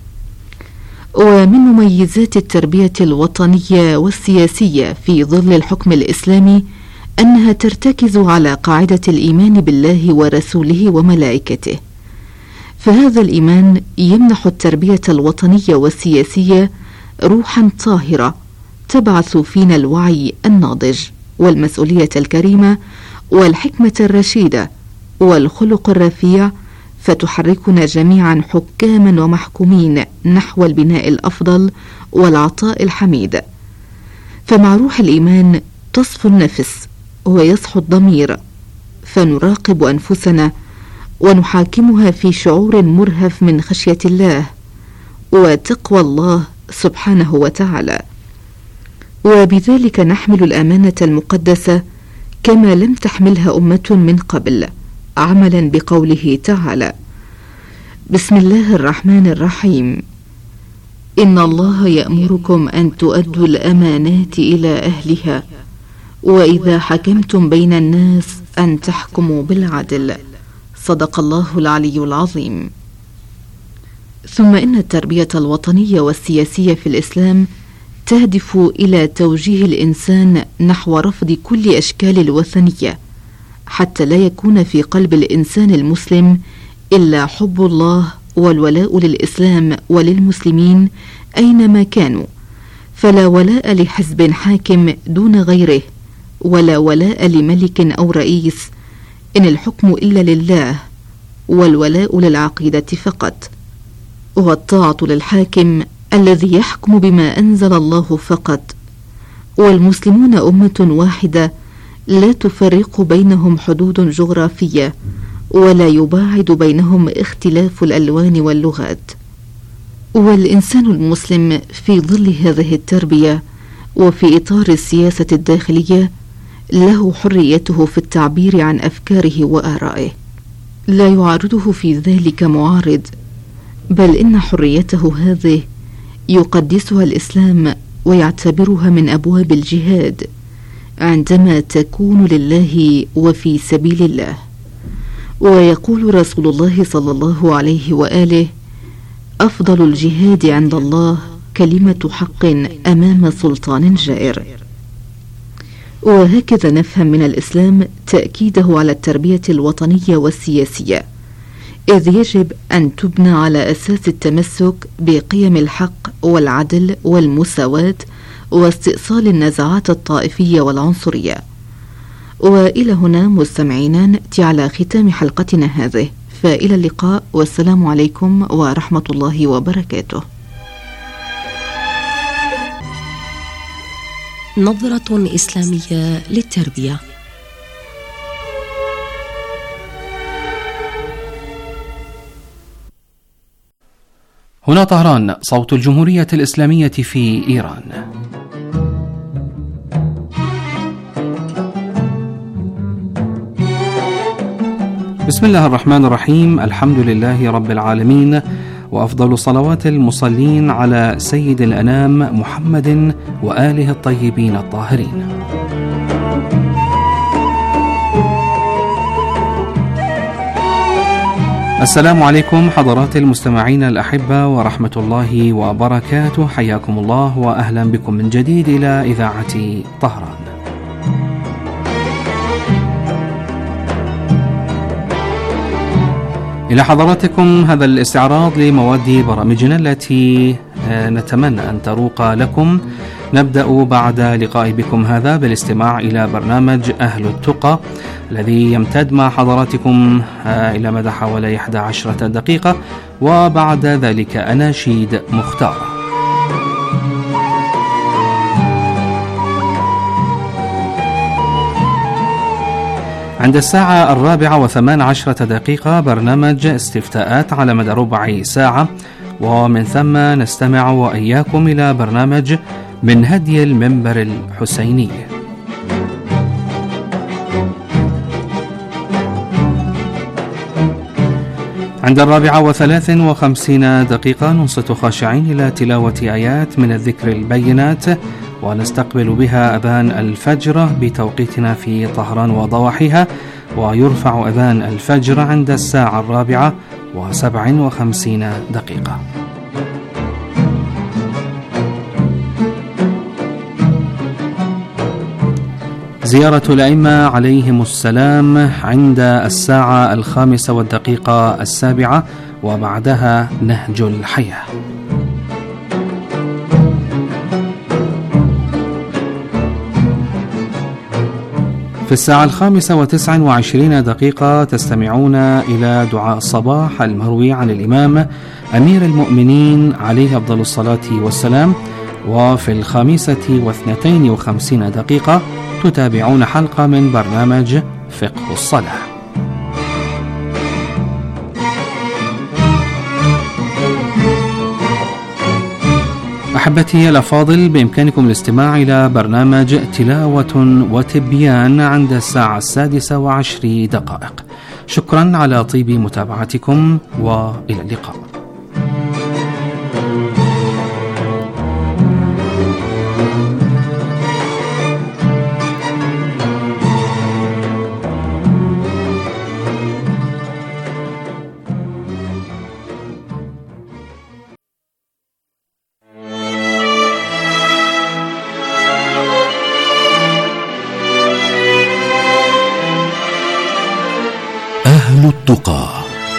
ومن مميزات التربية الوطنية والسياسية في ظل الحكم الإسلامي أنها ترتكز على قاعدة الإيمان بالله ورسوله وملائكته، فهذا الإيمان يمنح التربية الوطنية والسياسية روحا طاهرة تبعث فينا الوعي الناضج والمسؤولية الكريمة والحكمة الرشيدة والخلق الرفيع، فتحركنا جميعا حكاما ومحكومين نحو البناء الأفضل والعطاء الحميد. فمع روح الإيمان تصفو النفس ويصحو الضمير، فنراقب أنفسنا ونحاكمها في شعور مرهف من خشية الله وتقوى الله سبحانه وتعالى. وبذلك نحمل الأمانة المقدسة كما لم تحملها أمة من قبل، عملا بقوله تعالى: بسم الله الرحمن الرحيم، إن الله يأمركم أن تؤدوا الأمانات إلى أهلها وإذا حكمتم بين الناس أن تحكموا بالعدل. صدق الله العلي العظيم. ثم إن التربية الوطنية والسياسية في الإسلام تهدف إلى توجيه الإنسان نحو رفض كل أشكال الوثنية، حتى لا يكون في قلب الإنسان المسلم إلا حب الله والولاء للإسلام وللمسلمين أينما كانوا، فلا ولاء لحزب حاكم دون غيره، ولا ولاء لملك أو رئيس، إن الحكم إلا لله، والولاء للعقيدة فقط، والطاعة للحاكم الذي يحكم بما أنزل الله فقط. والمسلمون أمة واحدة لا تفرق بينهم حدود جغرافية، ولا يباعد بينهم اختلاف الألوان واللغات. والإنسان المسلم في ظل هذه التربية وفي إطار السياسة الداخلية له حريته في التعبير عن أفكاره وآرائه، لا يعارضه في ذلك معارض، بل إن حريته هذه يقدسها الإسلام ويعتبرها من أبواب الجهاد عندما تكون لله وفي سبيل الله. ويقول رسول الله صلى الله عليه وآله: أفضل الجهاد عند الله كلمة حق أمام سلطان جائر. وهكذا نفهم من الإسلام تأكيده على التربية الوطنية والسياسية، إذ يجب أن تبنى على أساس التمسك بقيم الحق والعدل والمساواة واستئصال النزعات الطائفية والعنصرية. وإلى هنا مستمعينا نأتي على ختام حلقتنا هذه، فإلى اللقاء والسلام عليكم ورحمة الله وبركاته. نظرة إسلامية للتربية. هنا طهران، صوت الجمهورية الإسلامية في إيران. بسم الله الرحمن الرحيم، الحمد لله رب العالمين، وأفضل صلوات المصلين على سيد الأنام محمد وآله الطيبين الطاهرين. السلام عليكم حضرات المستمعين الأحبة ورحمة الله وبركاته، حياكم الله وأهلا بكم من جديد إلى إذاعة طهران. إلى حضراتكم هذا الاستعراض لمواد برامجنا التي نتمنى أن تروق لكم. نبدأ بعد لقاء بكم هذا بالاستماع إلى برنامج أهل التقى الذي يمتد مع حضراتكم إلى مدى حوالي 11 دقيقة، وبعد ذلك أناشيد مختارة. عند الساعة 4:18 برنامج استفتاءات على مدى ربع ساعة، ومن ثم نستمع وإياكم إلى برنامج من هدي المنبر الحسيني. عند 4:53 ننصت خاشعين إلى تلاوة آيات من الذكر البينات، ونستقبل بها أذان الفجر بتوقيتنا في طهران وضواحيها، ويرفع أذان الفجر عند الساعة 4:57. زيارة الأئمة عليهم السلام عند الساعة 5:07، وبعدها نهج الحياة. في الساعة 5:29 تستمعون إلى دعاء الصباح المروي عن الإمام أمير المؤمنين عليه أفضل الصلاة والسلام. وفي 5:52 تتابعون حلقة من برنامج فقه الصلاة. أحبتي الأفاضل، بإمكانكم الاستماع إلى برنامج تلاوة وتبيان عند الساعة 6:20. شكرا على طيب متابعتكم، وإلى اللقاء. أهل التقى.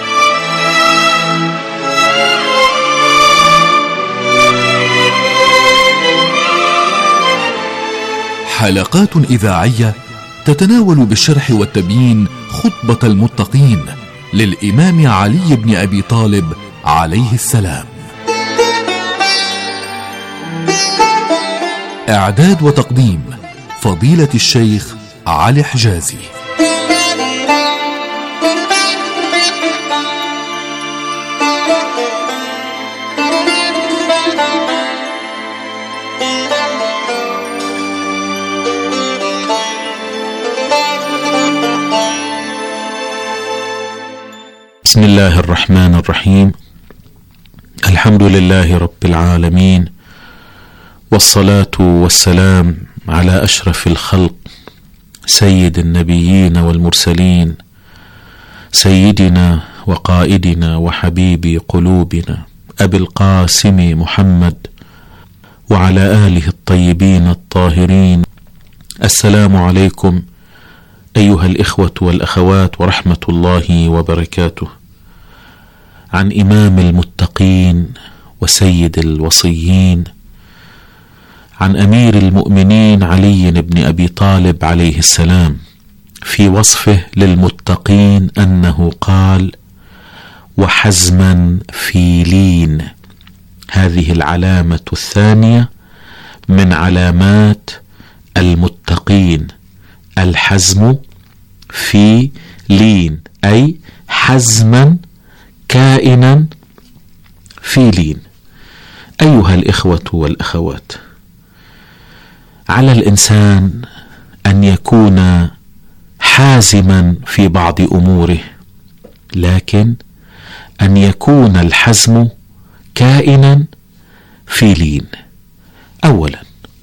حلقات إذاعية تتناول بالشرح والتبيين خطبة المتقين للإمام علي بن أبي طالب عليه السلام. إعداد وتقديم فضيلة الشيخ علي حجازي. بسم الله الرحمن الرحيم. الحمد لله رب العالمين، والصلاة والسلام على أشرف الخلق سيد النبيين والمرسلين، سيدنا وقائدنا وحبيب قلوبنا أبي القاسم محمد وعلى آله الطيبين الطاهرين. السلام عليكم أيها الإخوة والأخوات ورحمة الله وبركاته. عن إمام المتقين وسيد الوصيين، عن أمير المؤمنين علي بن أبي طالب عليه السلام، في وصفه للمتقين أنه قال: وحزما في لين. هذه العلامة الثانية من علامات المتقين، الحزم في لين، أي حزما كائنا في لين. أيها الإخوة والأخوات، على الإنسان أن يكون حازما في بعض أموره، لكن أن يكون الحزم كائنا في لين. أولا،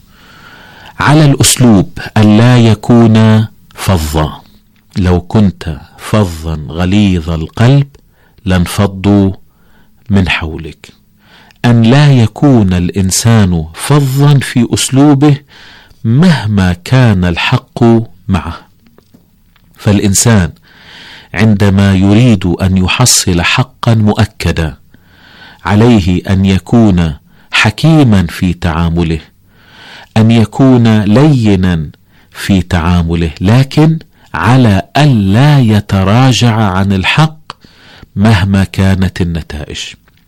على الأسلوب أن لا يكون فظا. لو كنت فظا غليظ القلب لانفضوا من حولك. أن لا يكون الإنسان فظا في أسلوبه مهما كان الحق معه. فالإنسان عندما يريد أن يحصل حقا مؤكدا عليه أن يكون حكيما في تعامله، أن يكون لينا في تعامله، لكن على أن لا يتراجع عن الحق مهما كانت النتائج.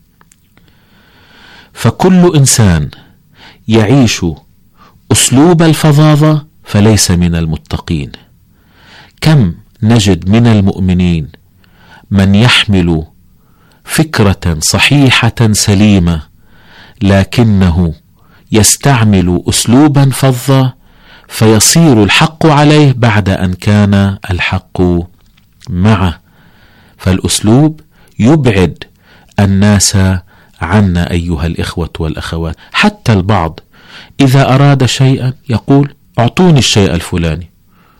فكل إنسان يعيش أسلوب الفظاظة فليس من المتقين. كم نجد من المؤمنين من يحمل فكرة صحيحة سليمة لكنه يستعمل أسلوبا فظا فيصير الحق عليه بعد أن كان الحق معه. فالأسلوب يبعد الناس عنا أيها الإخوة والأخوات. حتى البعض إذا أراد شيئا يقول: أعطوني الشيء الفلاني،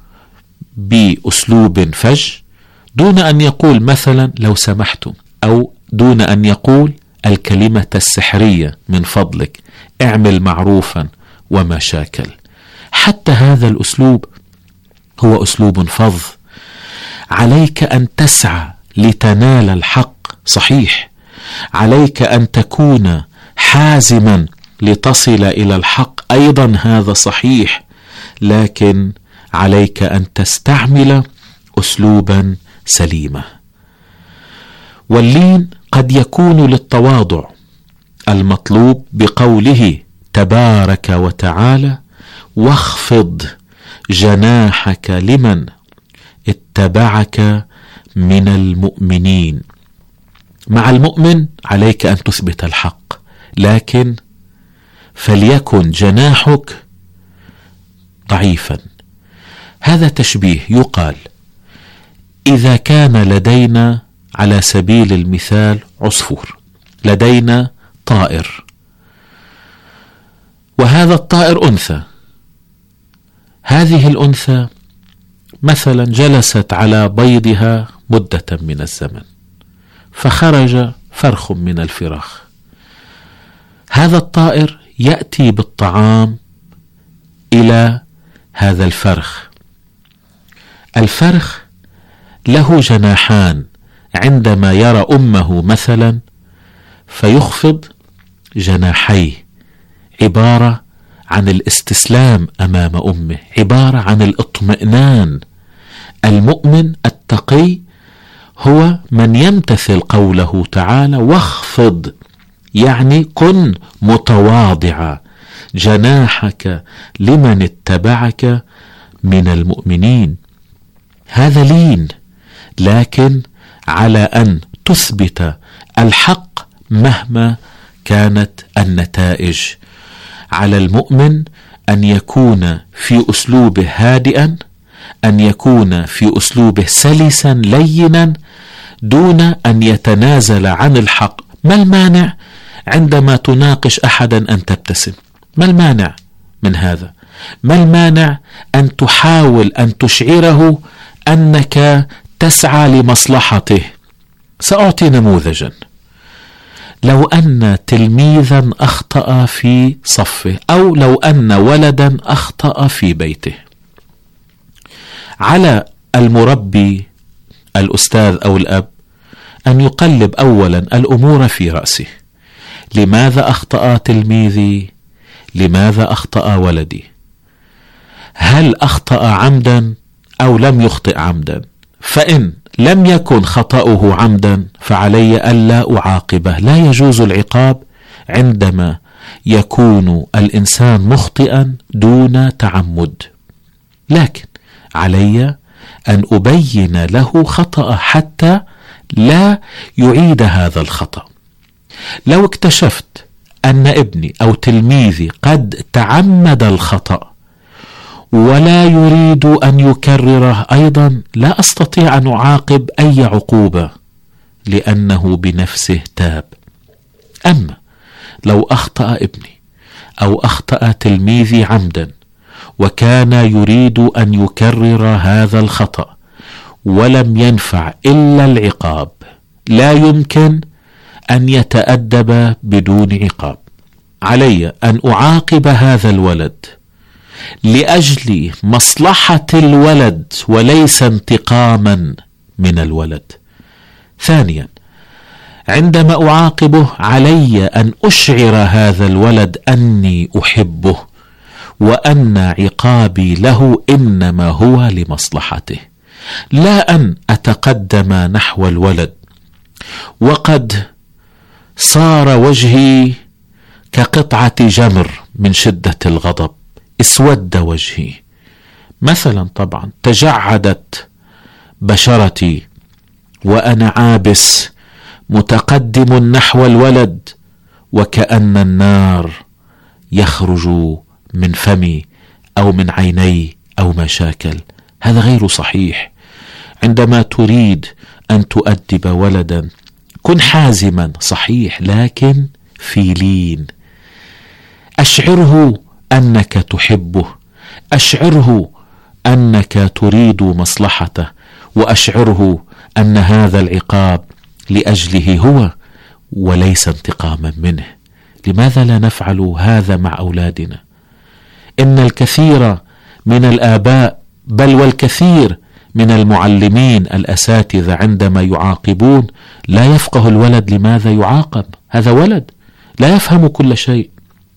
بأسلوب فج، دون أن يقول مثلا لو سمحتم، أو دون أن يقول الكلمة السحرية من فضلك، اعمل معروفا وما شاكل. حتى هذا الأسلوب هو أسلوب فظ. عليك أن تسعى لتنال الحق، صحيح، عليك أن تكون حازما لتصل إلى الحق، أيضا هذا صحيح، لكن عليك أن تستعمل أسلوبا سليما. واللين قد يكون للتواضع المطلوب بقوله تبارك وتعالى: واخفض جناحك لمن اتبعك من المؤمنين. مع المؤمن عليك أن تثبت الحق، لكن فليكن جناحك ضعيفا. هذا تشبيه. يقال إذا كان لدينا على سبيل المثال عصفور، لدينا طائر، وهذا الطائر أنثى، هذه الأنثى مثلا جلست على بيضها مدة من الزمن، فخرج فرخ من الفراخ. هذا الطائر يأتي بالطعام إلى هذا الفرخ. الفرخ له جناحان، عندما يرى أمه مثلا فيخفض جناحيه، عبارة عن الاستسلام أمام أمه، عبارة عن الاطمئنان. المؤمن التقي هو من يمتثل قوله تعالى واخفض، يعني كن متواضعا جناحك لمن اتبعك من المؤمنين. هذا لين، لكن على أن تثبت الحق مهما كانت النتائج. على المؤمن أن يكون في أسلوبه هادئا، أن يكون في أسلوبه سلسا لينا، دون أن يتنازل عن الحق. ما المانع عندما تناقش أحدا أن تبتسم؟ ما المانع من هذا؟ ما المانع أن تحاول أن تشعره أنك تسعى لمصلحته؟ سأعطي نموذجا. لو أن تلميذا أخطأ في صفه، أو لو أن ولدا أخطأ في بيته، على المربي الأستاذ أو الأب أن يقلب أولا الأمور في رأسه. لماذا أخطأ تلميذي؟ لماذا أخطأ ولدي؟ هل أخطأ عمدا أو لم يخطئ عمدا؟ فإن لم يكن خطأه عمدا فعلي ألا أعاقبه. لا يجوز العقاب عندما يكون الإنسان مخطئا دون تعمد، لكن علي أن أبين له خطأ حتى لا يعيد هذا الخطأ. لو اكتشفت أن ابني أو تلميذي قد تعمد الخطأ ولا يريد أن يكرره أيضا، لا أستطيع أن أعاقب أي عقوبة لأنه بنفسه تاب. أما لو أخطأ ابني أو أخطأ تلميذي عمدا وكان يريد أن يكرر هذا الخطأ ولم ينفع إلا العقاب، لا يمكن أن يتأدب بدون عقاب. علي أن أعاقب هذا الولد لأجل مصلحة الولد وليس انتقاما من الولد. ثانيا، عندما أعاقبه علي أن أشعر هذا الولد أني أحبه وأن عقابي له إنما هو لمصلحته، لا أن أتقدم نحو الولد وقد صار وجهي كقطعة جمر من شدة الغضب، اسود وجهي مثلا، طبعا تجعدت بشرتي وأنا عابس متقدم نحو الولد وكأن النار يخرج من فمي أو من عيني أو ما شاكل. هذا غير صحيح. عندما تريد أن تؤدب ولدا كن حازما، صحيح، لكن في لين. أشعره أنك تحبه، أشعره أنك تريد مصلحته، وأشعره أن هذا العقاب لأجله هو وليس انتقاما منه. لماذا لا نفعل هذا مع أولادنا؟ إن الكثير من الآباء بل والكثير من المعلمين الأساتذة عندما يعاقبون لا يفقه الولد لماذا يعاقب. هذا ولد لا يفهم كل شيء،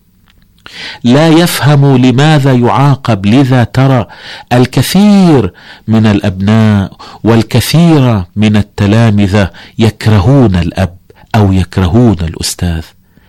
لا يفهم لماذا يعاقب. لذا ترى الكثير من الأبناء والكثير من التلامذة يكرهون الأب أو يكرهون الأستاذ.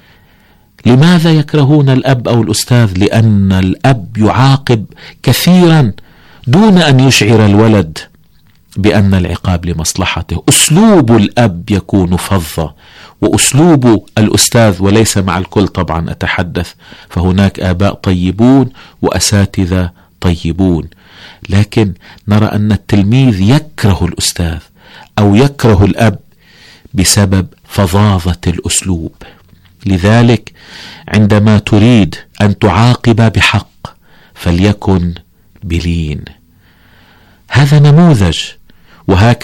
لماذا يكرهون الأب أو الأستاذ؟ لأن الأب يعاقب كثيرا دون أن يشعر الولد بأن العقاب لمصلحته. أسلوب الأب يكون فظة، وأسلوب الأستاذ، وليس مع الكل طبعا أتحدث، فهناك آباء طيبون وأساتذة طيبون، لكن نرى أن التلميذ يكره الأستاذ أو يكره الأب بسبب فظاظة الأسلوب. لذلك عندما تريد أن تعاقب بحق فليكن بلين. هذا نموذج، وهكذا